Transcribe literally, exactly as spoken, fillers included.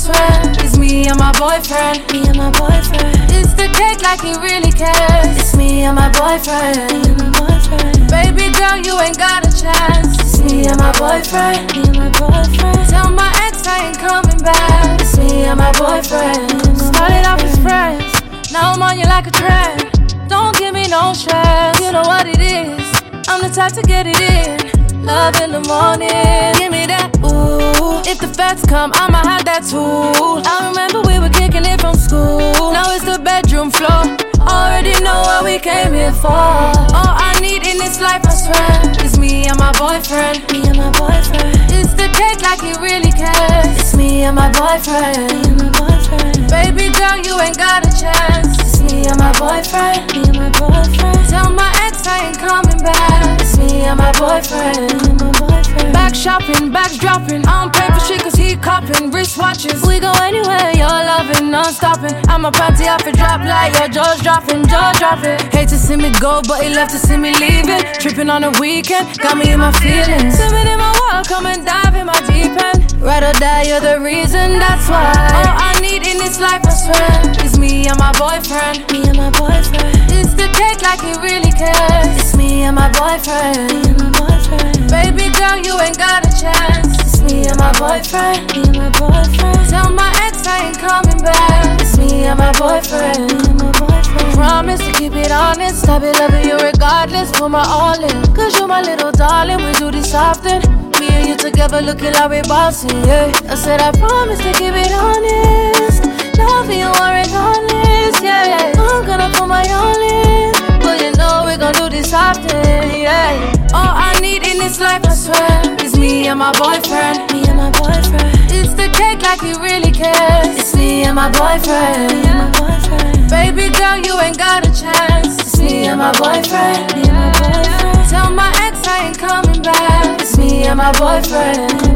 swear. It's me and my boyfriend. Me and my boyfriend. It's the cake like he really cares. It's me and my boyfriend. Me and my boyfriend. Baby girl, you ain't got a chance. It's me and my boyfriend. Me and my boyfriend. Tell my ex I ain't coming back. It's me and my boyfriend. Started off as friends. Now I'm on you like a trend. Don't give me no stress. You know what it is. I'm the type to get it in. Love in the morning. Give me that ooh. If the feds come, I'ma have that too. I remember we were kicking it from school. Now it's the bedroom floor. Already know what we came here for. All I need in this life, I swear, is me and my boyfriend. Me and my boyfriend. It's the cake like he really cares. It's me and my boyfriend. Me and my boyfriend. Baby girl, you ain't got a chance. It's me and my boyfriend. Me and my boyfriend. Tell my ex I ain't coming back. It's me and my boyfriend. Me and my boyfriend. Back shopping, bags dropping. I'm paying for shit cause he copping. Wrist watches. We go anywhere, you're loving, non-stopping. I'm a party off a drop like your jaws dropping, jaw dropping. Hate to see me go, but he left to see me leaving. Tripping on the weekend, got me in my feelings. Swimming in my world, come and dive in my deep end. Ride or die, you're the reason, that's why. All I need in this life, I swear, is me and my boyfriend. Me and my boyfriend. It's the cake like he really cares. It's me and my boyfriend. Me and my boyfriend. Baby girl, you ain't got a chance. It's me and my boyfriend. Me and my boyfriend. Tell my ex I ain't coming back. It's me and my boyfriend. Me and my boyfriend. Promise to keep it honest. I'll be loving you regardless. Put my all in. Cause you're my little darling. We do this often. Me and you together looking like we're bossy, yeah. I said I promise to keep it honest. Loving you regardless, yeah. I'm gonna put my all in. But you know we're gonna do this often, yeah. All I need in this life, I swear, is me and my boyfriend. Me and my boyfriend. It's the cake like he really cares. It's me and my boyfriend. Me and my boyfriend. Baby girl, you ain't got a chance. It's me and my boyfriend. Me and my boyfriend. Tell my ex I ain't coming back. It's me and my boyfriend.